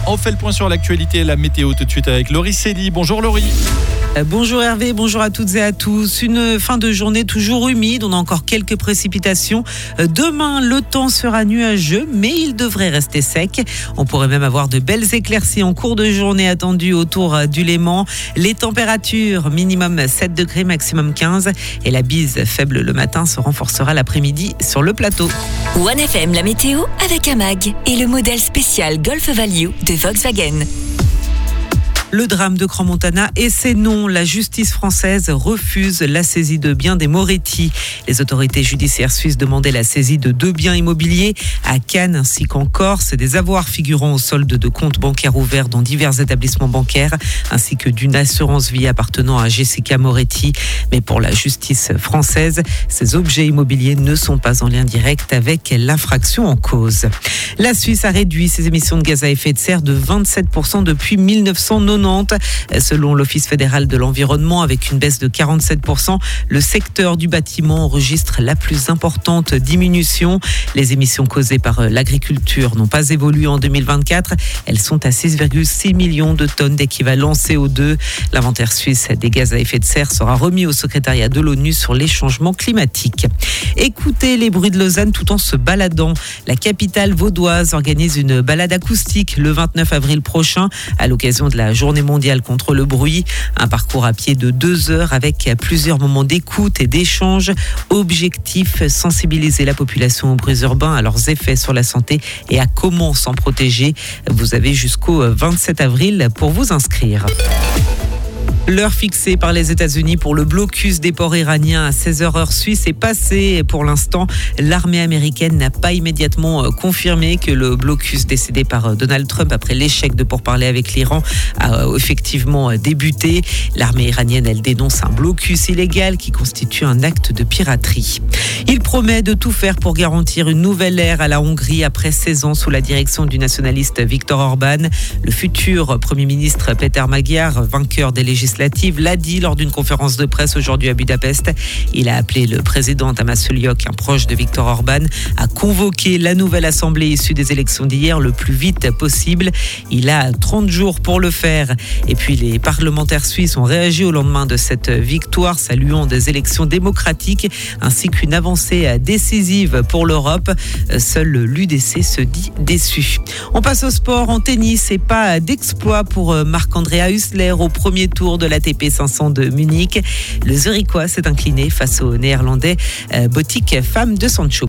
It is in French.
On fait le point sur l'actualité et la météo tout de suite avec Laurie Célie. Bonjour Laurie. Bonjour Hervé, bonjour à toutes et à tous. Une fin de journée toujours humide, on a encore quelques précipitations. Demain, le temps sera nuageux, mais il devrait rester sec. On pourrait même avoir de belles éclaircies en cours de journée attendues autour du Léman. Les températures, minimum 7 degrés, maximum 15. Et la bise faible le matin se renforcera l'après-midi sur le plateau. 1FM, la météo avec AMAG et le modèle spécial Golf Value de Volkswagen. Le drame de Crans-Montana et ses noms. La justice française refuse la saisie de biens des Moretti. Les autorités judiciaires suisses demandaient la saisie de 2 biens immobiliers à Cannes ainsi qu'en Corse, des avoirs figurant au solde de comptes bancaires ouverts dans divers établissements bancaires, ainsi que d'une assurance vie appartenant à Jessica Moretti. Mais pour la justice française, ces objets immobiliers ne sont pas en lien direct avec l'infraction en cause. La Suisse a réduit ses émissions de gaz à effet de serre de 27% depuis 1990. Selon l'Office fédéral de l'environnement, avec une baisse de 47%, le secteur du bâtiment enregistre la plus importante diminution. Les émissions causées par l'agriculture n'ont pas évolué en 2024. Elles sont à 6,6 millions de tonnes d'équivalent CO2. L'inventaire suisse des gaz à effet de serre sera remis au secrétariat de l'ONU sur les changements climatiques. Écoutez les bruits de Lausanne tout en se baladant. La capitale vaudoise organise une balade acoustique le 29 avril prochain à l'occasion de la Journée mondiale contre le bruit. Un parcours à pied de 2 heures avec plusieurs moments d'écoute et d'échange. Objectif, sensibiliser la population aux bruits urbains, à leurs effets sur la santé et à comment s'en protéger. Vous avez jusqu'au 27 avril pour vous inscrire. L'heure fixée par les États-Unis pour le blocus des ports iraniens à 16h heure suisse est passée. Pour l'instant, l'armée américaine n'a pas immédiatement confirmé que le blocus décidé par Donald Trump après l'échec de pourparlers avec l'Iran a effectivement débuté. L'armée iranienne, elle dénonce un blocus illégal qui constitue un acte de piraterie. Il promet de tout faire pour garantir une nouvelle ère à la Hongrie après 16 ans sous la direction du nationaliste Viktor Orban. Le futur Premier ministre Péter Magyar, vainqueur des législatives, l'a dit lors d'une conférence de presse aujourd'hui à Budapest. Il a appelé le président Tamás Sullyok, un proche de Viktor Orban, à convoquer la nouvelle assemblée issue des élections d'hier le plus vite possible. Il a 30 jours pour le faire. Et puis les parlementaires suisses ont réagi au lendemain de cette victoire, saluant des élections démocratiques ainsi qu'une avancée décisive pour l'Europe. Seul l'UDC se dit déçu. On passe au sport en tennis et pas d'exploit pour Marc-André Hussler au premier tour de l'ATP 500 de Munich. Le Zurichois s'est incliné face au néerlandais Botic Fam de Sancho.